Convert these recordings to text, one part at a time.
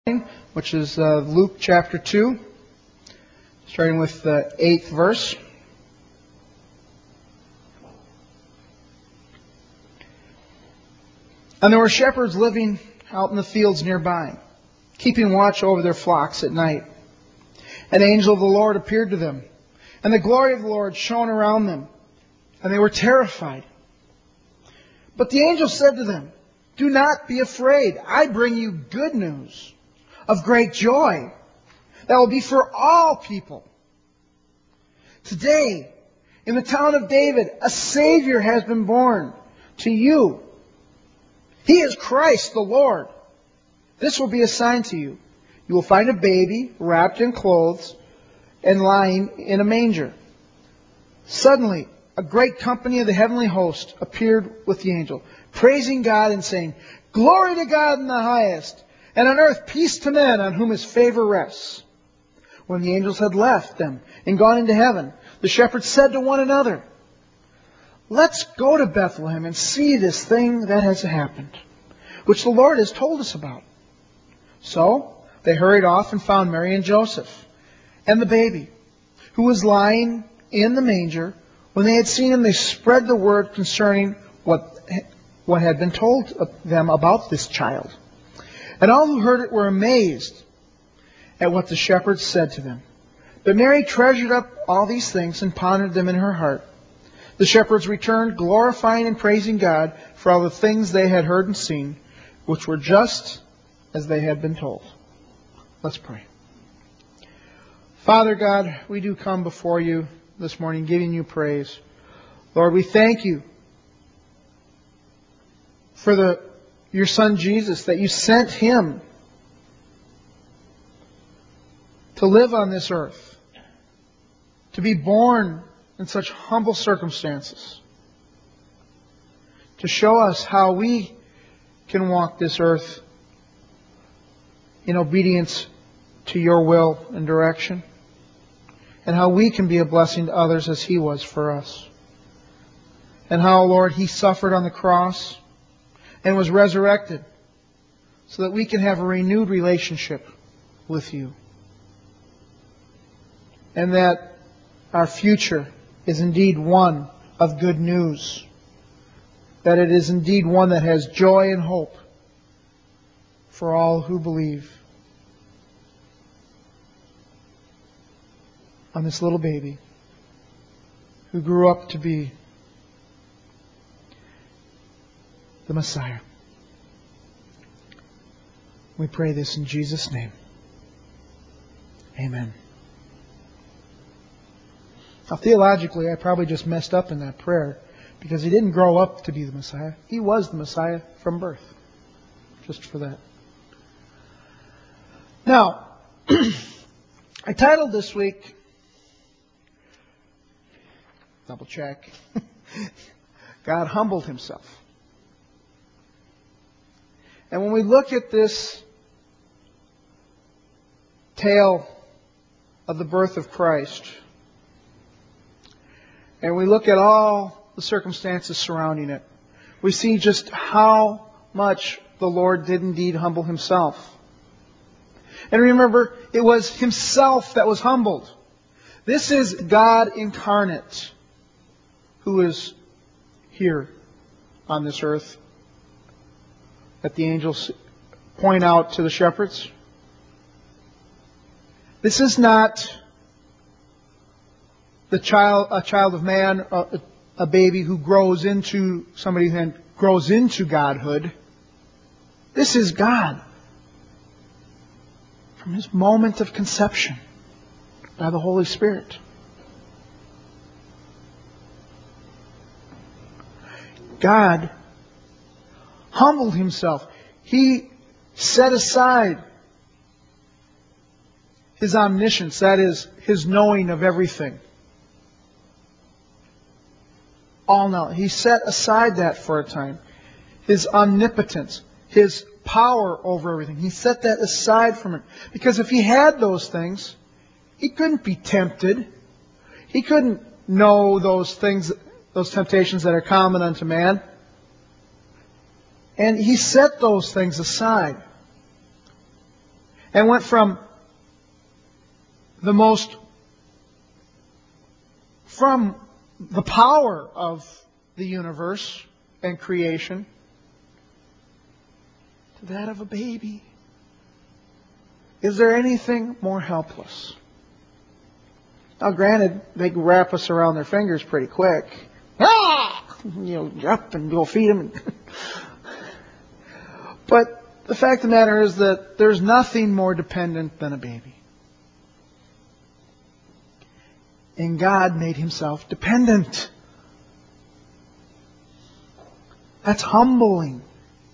which is Luke chapter 2, starting with the 8th verse. And there were shepherds living out in the fields nearby, keeping watch over their flocks at night. An angel of the Lord appeared to them, and the glory of the Lord shone around them, and they were terrified. But the angel said to them, "Do not be afraid. I bring you good news of great joy that will be for all people. Today, in the town of David, a Savior has been born to you. He is Christ the Lord. This will be a sign to you. You will find a baby wrapped in clothes and lying in a manger." Suddenly, a great company of the heavenly host appeared with the angel, praising God and saying, "Glory to God in the highest, and on earth peace to men on whom His favor rests." When the angels had left them and gone into heaven, the shepherds said to one another, "Let's go to Bethlehem and see this thing that has happened, which the Lord has told us about." So they hurried off and found Mary and Joseph and the baby, who was lying in the manger. When they had seen him, they spread the word concerning what had been told them about this child. And all who heard it were amazed at what the shepherds said to them. But Mary treasured up all these things and pondered them in her heart. The shepherds returned, glorifying and praising God for all the things they had heard and seen, which were just as they had been told. Let's pray. Father God, we do come before you this morning giving you praise. Lord, we thank you for your Son Jesus, that you sent Him to live on this earth, to be born in such humble circumstances, to show us how we can walk this earth in obedience to your will and direction, and how we can be a blessing to others as He was for us. And how, Lord, He suffered on the cross and was resurrected so that we can have a renewed relationship with you. And that our future is indeed one of good news. That it is indeed one that has joy and hope for all who believe on this little baby who grew up to be the Messiah. We pray this in Jesus' name. Amen. Now, theologically, I probably just messed up in that prayer because He didn't grow up to be the Messiah. He was the Messiah from birth. Just for that. Now, I titled this week, double check, God humbled Himself. And when we look at this tale of the birth of Christ, and we look at all the circumstances surrounding it, we see just how much the Lord did indeed humble Himself. And remember, it was Himself that was humbled. This is God incarnate who is here on this earth, that the angels point out to the shepherds. This is not a child of man, a baby who grows into somebody who then grows into godhood. This is God from His moment of conception by the Holy Spirit. God humbled Himself. He set aside His omniscience, that is, His knowing of everything. All knowledge. He set aside that for a time. His omnipotence, His power over everything. He set that aside from it. Because if He had those things, He couldn't be tempted. He couldn't know those things, those temptations that are common unto man. And He set those things aside. and went from the power of the universe and creation to that of a baby. Is there anything more helpless? Now, granted, they can wrap us around their fingers pretty quick. Ah! Up and go feed them. But the fact of the matter is that there's nothing more dependent than a baby. And God made Himself dependent. That's humbling.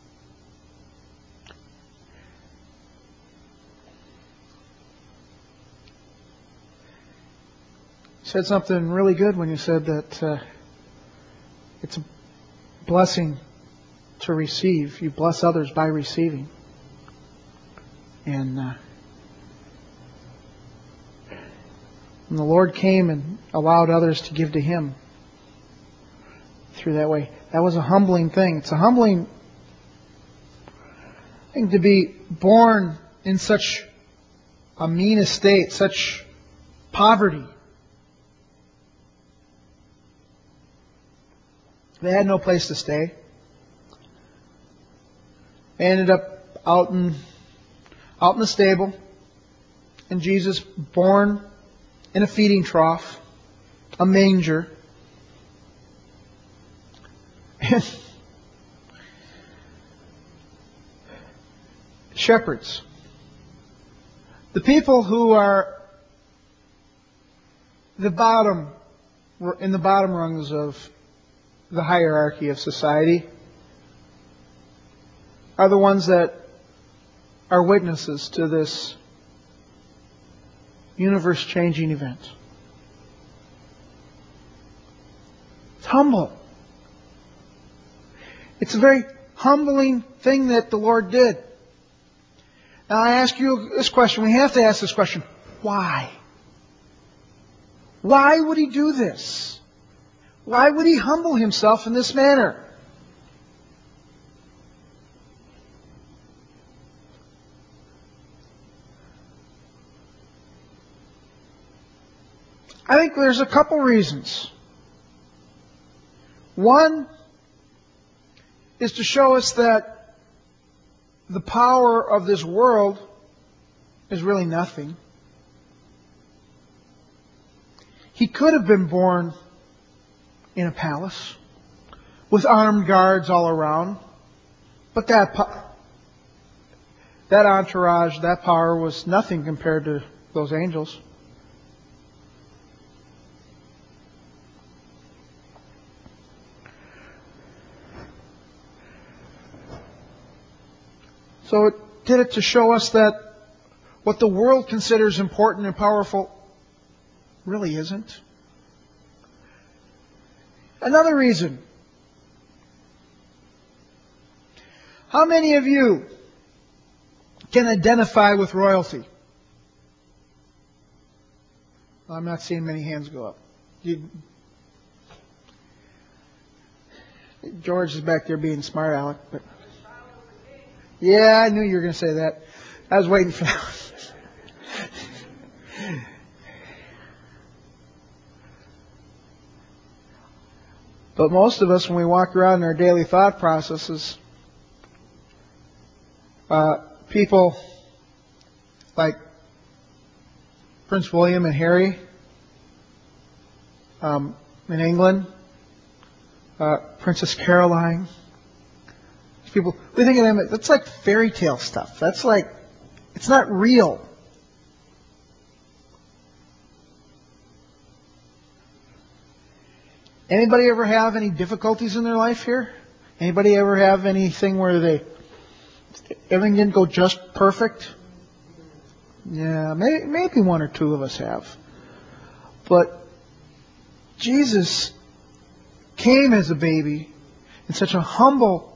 You said something really good when you said that it's a blessing to receive. You bless others by receiving. And the Lord came and allowed others to give to Him through that way. That was a humbling thing. It's a humbling thing to be born in such a mean estate, such poverty. They had no place to stay. They ended up out in the stable, and Jesus born in a feeding trough, a manger. And shepherds, the people who are in the bottom rungs of the hierarchy of society, are the ones that are witnesses to this universe-changing event. It's humble. It's a very humbling thing that the Lord did. Now I ask you this question. We have to ask this question. Why? Why would He do this? Why would He humble Himself in this manner? I think there's a couple reasons. One is to show us that the power of this world is really nothing. He could have been born in a palace with armed guards all around, but that entourage, that power was nothing compared to those angels. So it did it to show us that what the world considers important and powerful really isn't. Another reason. How many of you can identify with royalty? Well, I'm not seeing many hands go up. George is back there being smart aleck, but yeah, I knew you were going to say that. I was waiting for that. But most of us, when we walk around in our daily thought processes, people like Prince William and Harry in England, Princess Caroline, people, we think of them, that's like fairy tale stuff. That's like, it's not real. Anybody ever have any difficulties in their life here? Anybody ever have anything where everything didn't go just perfect? Yeah, maybe one or two of us have. But Jesus came as a baby in such a humble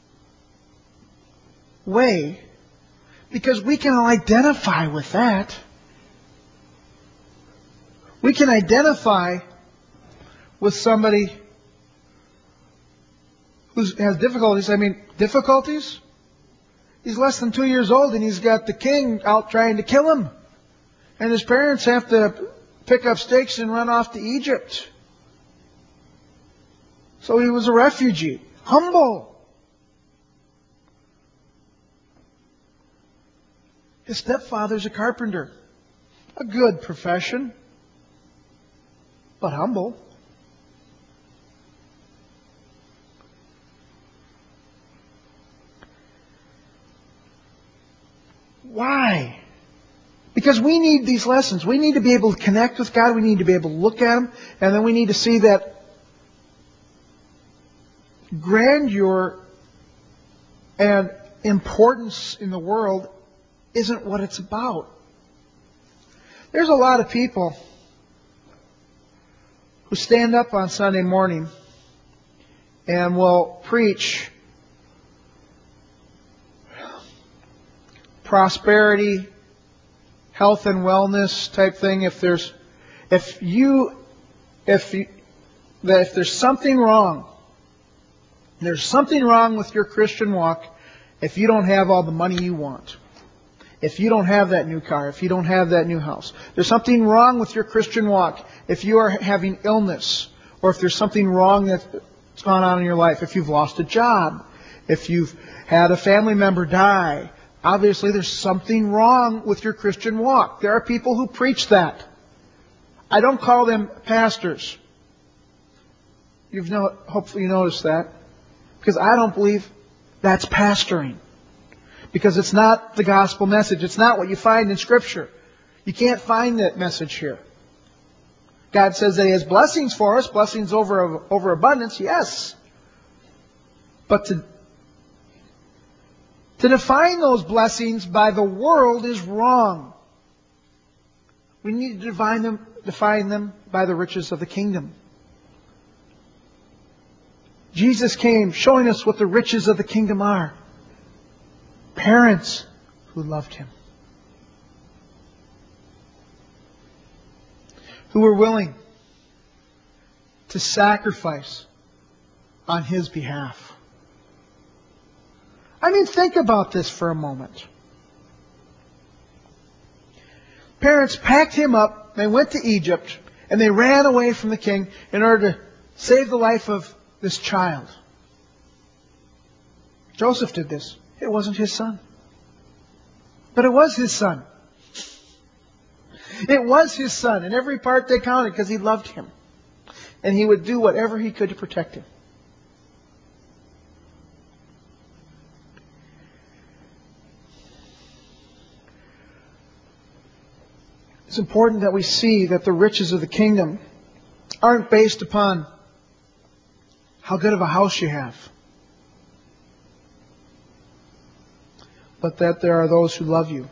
way because we can identify with that. We can identify with somebody who has difficulties. I mean, difficulties? He's less than 2 years old, and he's got the king out trying to kill him. And his parents have to pick up stakes and run off to Egypt. So he was a refugee. Humble. His stepfather's a carpenter. A good profession, but humble. Why? Because we need these lessons. We need to be able to connect with God. We need to be able to look at Him. And then we need to see that grandeur and importance in the world isn't what it's about. There's a lot of people who stand up on Sunday morning and will preach prosperity, health and wellness type thing. If there's something wrong, there's something wrong with your Christian walk if you don't have all the money you want. If you don't have that new car, if you don't have that new house. There's something wrong with your Christian walk if you are having illness, or if there's something wrong that's gone on in your life. If you've lost a job, if you've had a family member die, obviously there's something wrong with your Christian walk. There are people who preach that. I don't call them pastors. Hopefully you noticed that. Because I don't believe that's pastoring. Because it's not the gospel message. It's not what you find in Scripture. You can't find that message here. God says that He has blessings for us, blessings over abundance, yes. But to define those blessings by the world is wrong. We need to define them by the riches of the kingdom. Jesus came showing us what the riches of the kingdom are. Parents who loved Him. Who were willing to sacrifice on His behalf. I mean, think about this for a moment. Parents packed Him up, they went to Egypt, and they ran away from the king in order to save the life of this child. Joseph did this. It wasn't his son. But it was his son. It was his son. And every part they counted because he loved him. And he would do whatever he could to protect him. It's important that we see that the riches of the kingdom aren't based upon how good of a house you have, but that there are those who love you.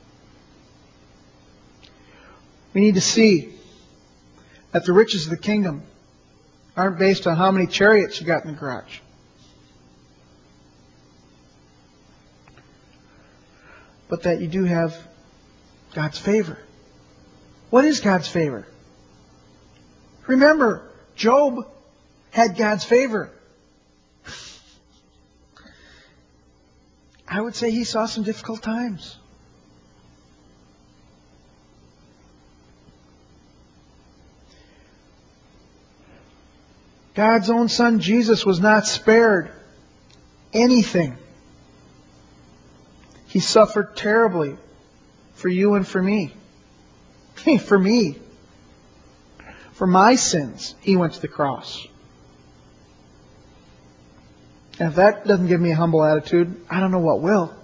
We need to see that the riches of the kingdom aren't based on how many chariots you got in the garage. But that you do have God's favor. What is God's favor? Remember, Job had God's favor. I would say he saw some difficult times. God's own Son, Jesus, was not spared anything. He suffered terribly for you and for me. For me. For my sins, He went to the cross. And if that doesn't give me a humble attitude, I don't know what will.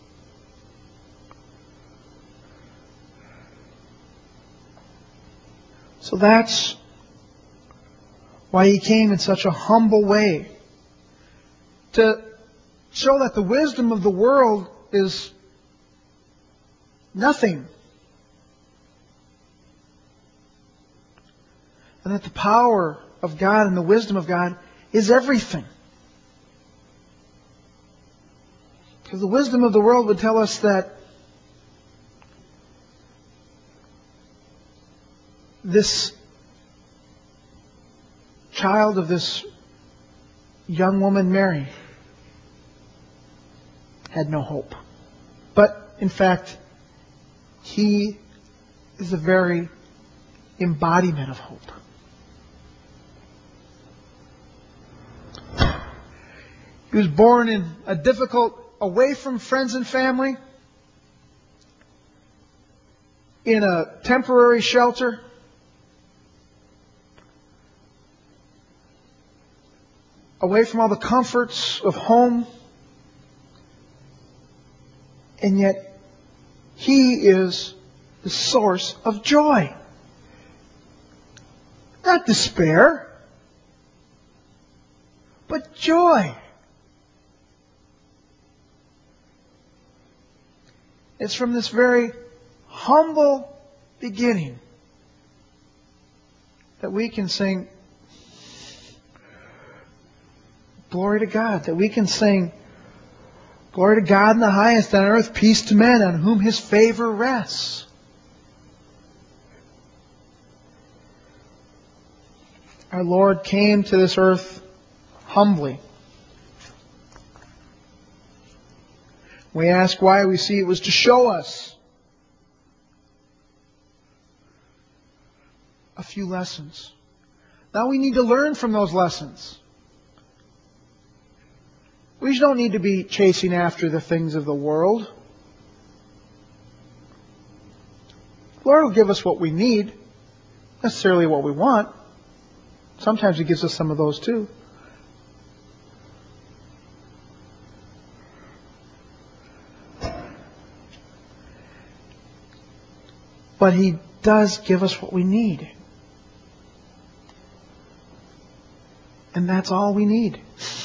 So that's why He came in such a humble way. To show that the wisdom of the world is nothing. And that the power of God and the wisdom of God is everything. Because the wisdom of the world would tell us that this child of this young woman, Mary, had no hope. In fact, He is the very embodiment of hope. He was born in a difficult, away from friends and family, in a temporary shelter, away from all the comforts of home, and yet He is the source of joy. Not despair, but joy. It's from this very humble beginning that we can sing glory to God, that we can sing glory to God in the highest, on earth peace to men on whom His favor rests. Our Lord came to this earth humbly. We ask why. We see it was to show us a few lessons. Now we need to learn from those lessons. We don't need to be chasing after the things of the world. The Lord will give us what we need, not necessarily what we want. Sometimes He gives us some of those too. But He does give us what we need. And that's all we need.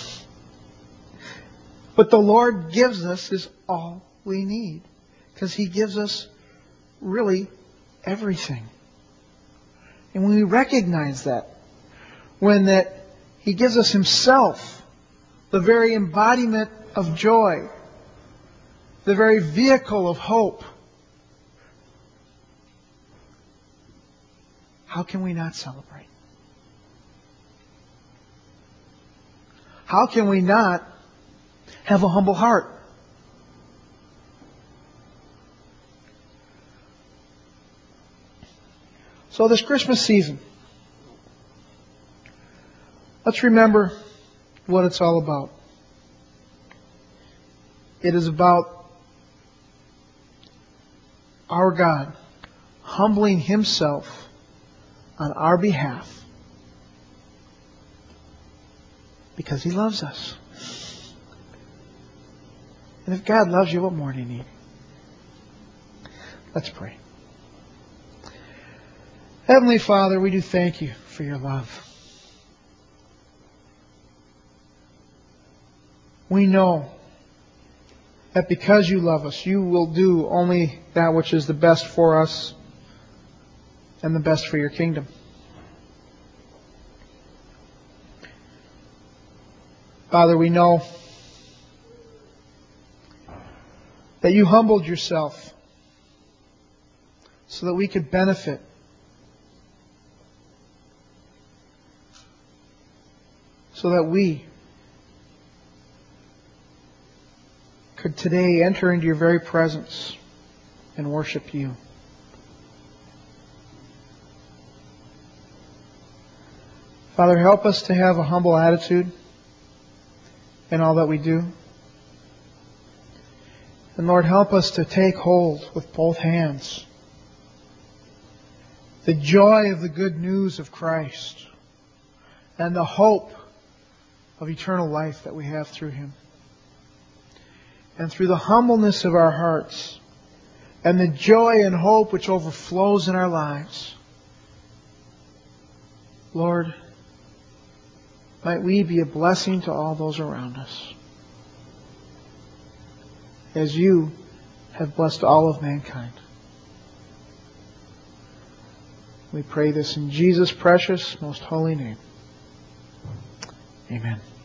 But the Lord gives us is all we need. Because He gives us really everything. And when we recognize that, when He gives us Himself, the very embodiment of joy, the very vehicle of hope, how can we not celebrate? How can we not have a humble heart? So this Christmas season, let's remember what it's all about. It is about our God humbling Himself on our behalf because He loves us. And if God loves you, what more do you need? Let's pray. Heavenly Father, we do thank You for Your love. We know that because You love us, You will do only that which is the best for us and the best for Your kingdom. Father, we know that You humbled Yourself so that we could benefit. So that we could today enter into Your very presence and worship You. Father, help us to have a humble attitude in all that we do. And Lord, help us to take hold with both hands the joy of the good news of Christ and the hope of eternal life that we have through Him. And through the humbleness of our hearts and the joy and hope which overflows in our lives, Lord, might we be a blessing to all those around us, as You have blessed all of mankind. We pray this in Jesus' precious, most holy name. Amen.